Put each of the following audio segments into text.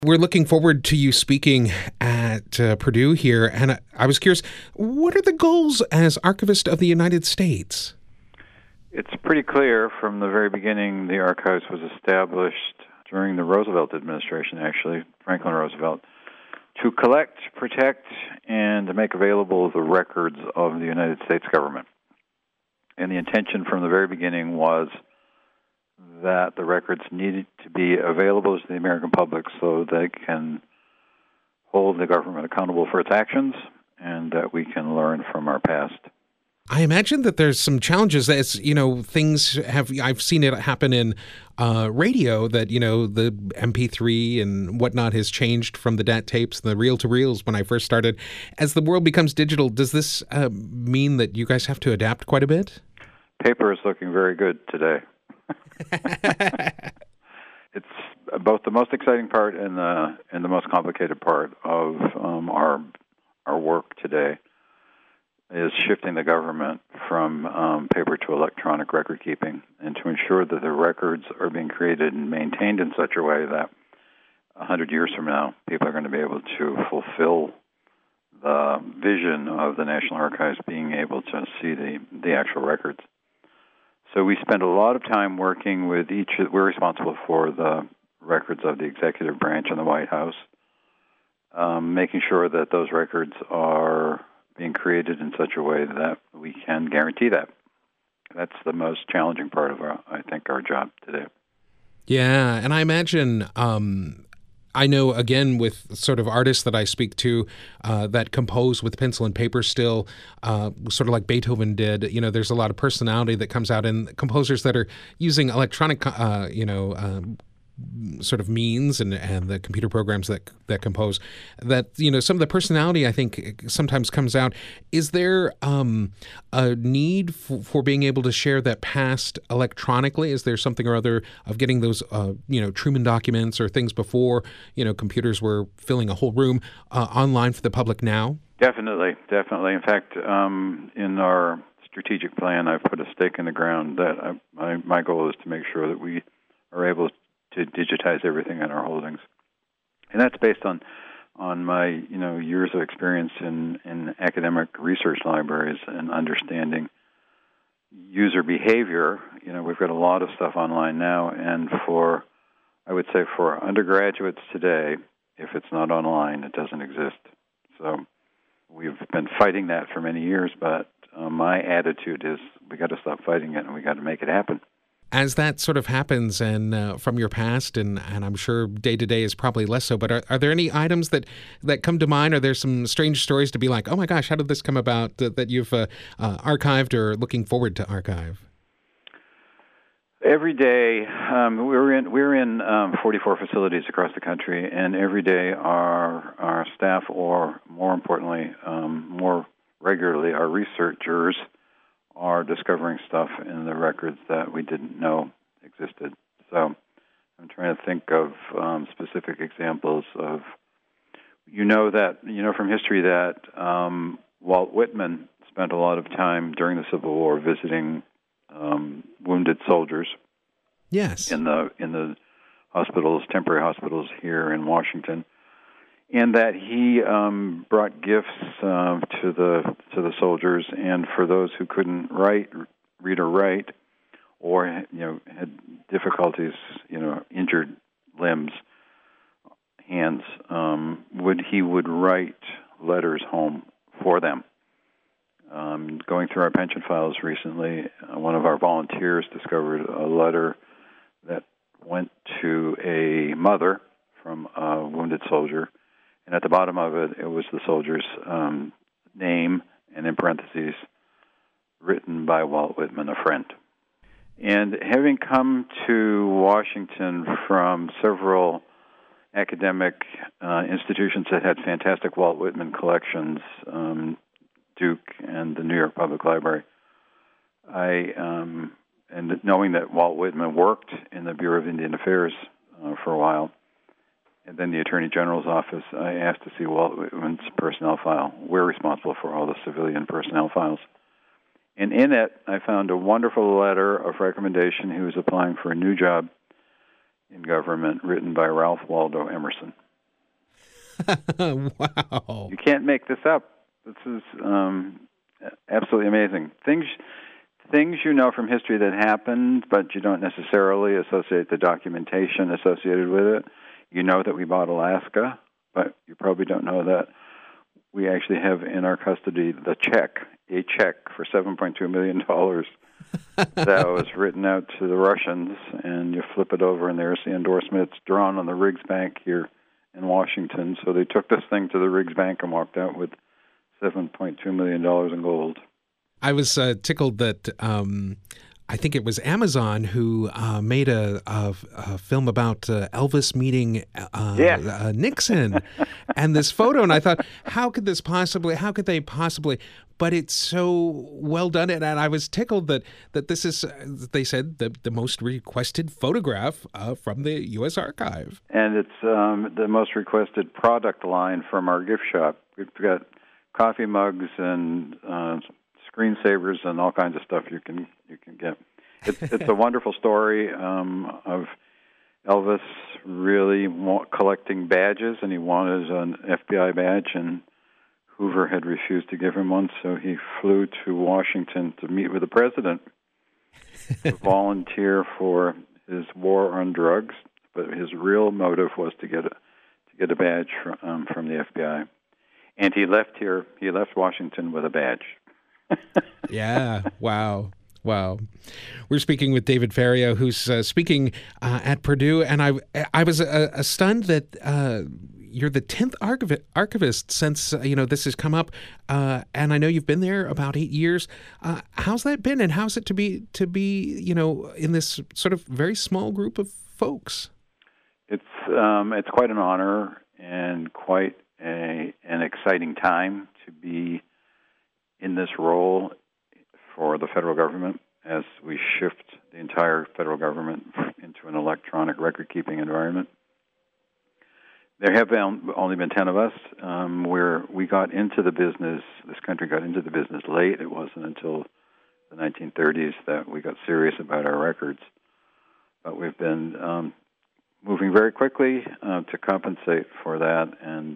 We're looking forward to you speaking at Purdue here, and I was curious, what are the goals as Archivist of the United States? It's pretty clear from the very beginning the Archives was established during the Roosevelt administration, actually, Franklin Roosevelt, to collect, protect, and to make available the records of the United States government. And the intention from the very beginning was that the records needed to be available to the American public so they can hold the government accountable for its actions and that we can learn from our past. I imagine that there's some challenges as, things I've seen it happen in radio that, the MP3 and whatnot has changed from the DAT tapes, the reel-to-reels when I first started. As the world becomes digital, does this mean that you guys have to adapt quite a bit? Paper is looking very good today. It's both the most exciting part and the most complicated part of our work today is shifting the government from paper to electronic record keeping, and to ensure that the records are being created and maintained in such a way that 100 years from now, people are going to be able to fulfill the vision of the National Archives being able to see the actual records. So we spend a lot of time working with we're responsible for the records of the executive branch in the White House, making sure that those records are being created in such a way that we can guarantee that. That's the most challenging part of our job today. Yeah, and I imagine I know, again, with sort of artists that I speak to that compose with pencil and paper still, sort of like Beethoven did, there's a lot of personality that comes out in composers that are using electronic, sort of means and the computer programs that compose, that, some of the personality, I think, sometimes comes out. Is there a need for being able to share that past electronically? Is there something or other of getting those, Truman documents or things before, computers were filling a whole room online for the public now? Definitely. In fact, in our strategic plan, I've put a stake in the ground that my goal is to make sure that we are able to digitize everything in our holdings. And that's based on my years of experience in academic research libraries and understanding user behavior. We've got a lot of stuff online now, and I would say for undergraduates today, if it's not online, it doesn't exist. So we've been fighting that for many years, but my attitude is we got to stop fighting it and we got to make it happen. As that sort of happens, and from your past, and I'm sure day-to-day is probably less so, but are there any items that come to mind? Are there some strange stories to be like, oh my gosh, how did this come about that you've archived or looking forward to archive? Every day, we're in 44 facilities across the country, and every day our staff, or more importantly, more regularly, our researchers are discovering stuff in the records that we didn't know existed. So I'm trying to think of specific examples of, from history that Walt Whitman spent a lot of time during the Civil War visiting wounded soldiers. Yes. In the hospitals, temporary hospitals here in Washington. And that he brought gifts to the soldiers, and for those who couldn't read or write, or had difficulties, injured limbs, hands, he would write letters home for them. Going through our pension files recently, one of our volunteers discovered a letter that went to a mother from a wounded soldier. And at the bottom of it, it was the soldier's name, and in parentheses, written by Walt Whitman, a friend. And having come to Washington from several academic institutions that had fantastic Walt Whitman collections, Duke and the New York Public Library, and knowing that Walt Whitman worked in the Bureau of Indian Affairs for a while, and then the Attorney General's office, I asked to see Walt Whitman's personnel file. We're responsible for all the civilian personnel files. And in it, I found a wonderful letter of recommendation. He was applying for a new job in government, written by Ralph Waldo Emerson. Wow. You can't make this up. This is absolutely amazing. Things you know from history that happened, but you don't necessarily associate the documentation associated with it. You know that we bought Alaska, but you probably don't know that we actually have in our custody a check for $7.2 million that was written out to the Russians, and you flip it over, and there's the endorsement. It's drawn on the Riggs Bank here in Washington. So they took this thing to the Riggs Bank and walked out with $7.2 million in gold. I was tickled that I think it was Amazon who made a film about Elvis meeting Nixon, and this photo. And I thought, how could they possibly? But it's so well done, and I was tickled that this is, they said, the most requested photograph from the U.S. Archive. And it's the most requested product line from our gift shop. We've got coffee mugs and screensavers and all kinds of stuff you can get. It's a wonderful story of Elvis really collecting badges, and he wanted an FBI badge, and Hoover had refused to give him one, so he flew to Washington to meet with the president to volunteer for his war on drugs. But his real motive was to get a badge from the FBI, and he left Washington with a badge. Yeah. Wow. We're speaking with David Ferriero, who's speaking at Purdue, and I was stunned that you're the 10th archivist since this has come up, and I know you've been there about 8 years. How's that been, and how's it to be in this sort of very small group of folks? It's quite an honor and quite an exciting time to be in this role for the federal government as we shift the entire federal government into an electronic record-keeping environment. There have only been 10 of us. Where we got into the business, this country got into the business late. It wasn't until the 1930s that we got serious about our records. But we've been moving very quickly to compensate for that, and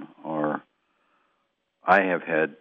I have had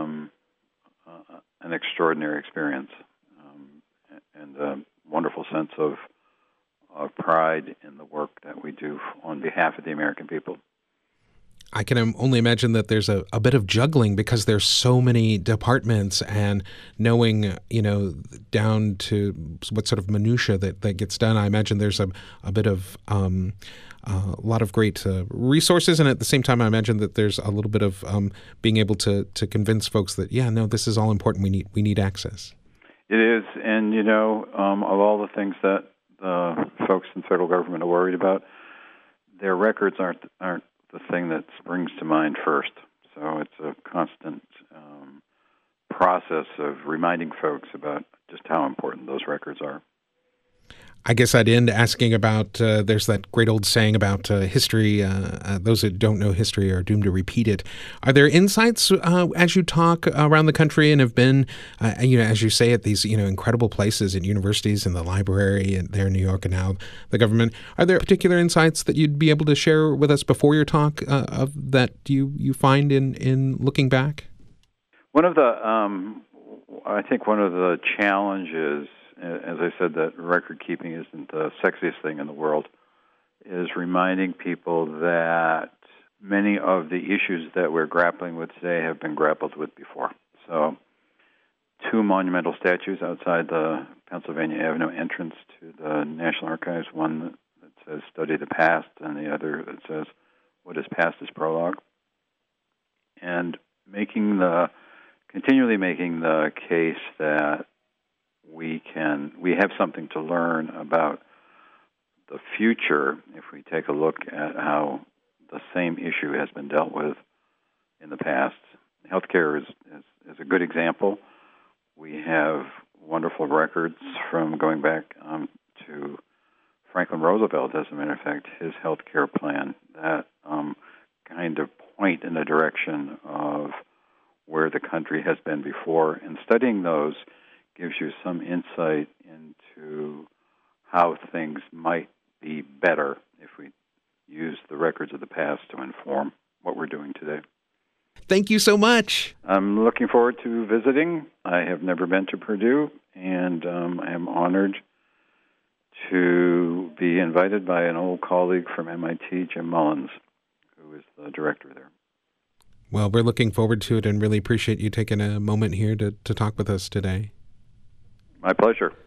an extraordinary experience and a wonderful sense of pride in the work that we do on behalf of the American people. I can only imagine that there's a bit of juggling because there's so many departments, and knowing, down to what sort of minutia that gets done. I imagine there's a bit of a lot of great resources, and at the same time, I imagine that there's a little bit of being able to convince folks that, this is all important. We need access. It is, and of all the things that folks in the federal government are worried about, their records aren't the thing that springs to mind first. So it's a constant process of reminding folks about just how important those records are. I guess I'd end asking about, there's that great old saying about history, those that don't know history are doomed to repeat it. Are there insights as you talk around the country and have been, as you say, at these incredible places at universities and the library and there in New York and now the government, are there particular insights that you'd be able to share with us before your talk that you find in looking back? I think one of the challenges, as I said, that record keeping isn't the sexiest thing in the world, is reminding people that many of the issues that we're grappling with today have been grappled with before. So 2 monumental statues outside the Pennsylvania Avenue entrance to the National Archives, one that says "Study the Past" and the other that says "What is Past is Prologue." And continually making the case that we have something to learn about the future if we take a look at how the same issue has been dealt with in the past. Healthcare is a good example. We have wonderful records from going back to Franklin Roosevelt, as a matter of fact, his healthcare plan that kind of point in the direction of where the country has been before. And studying those gives you some insight into how things might be better if we use the records of the past to inform what we're doing today. Thank you so much. I'm looking forward to visiting. I have never been to Purdue, and I am honored to be invited by an old colleague from MIT, Jim Mullins, who is the director there. Well, we're looking forward to it and really appreciate you taking a moment here to talk with us today. My pleasure.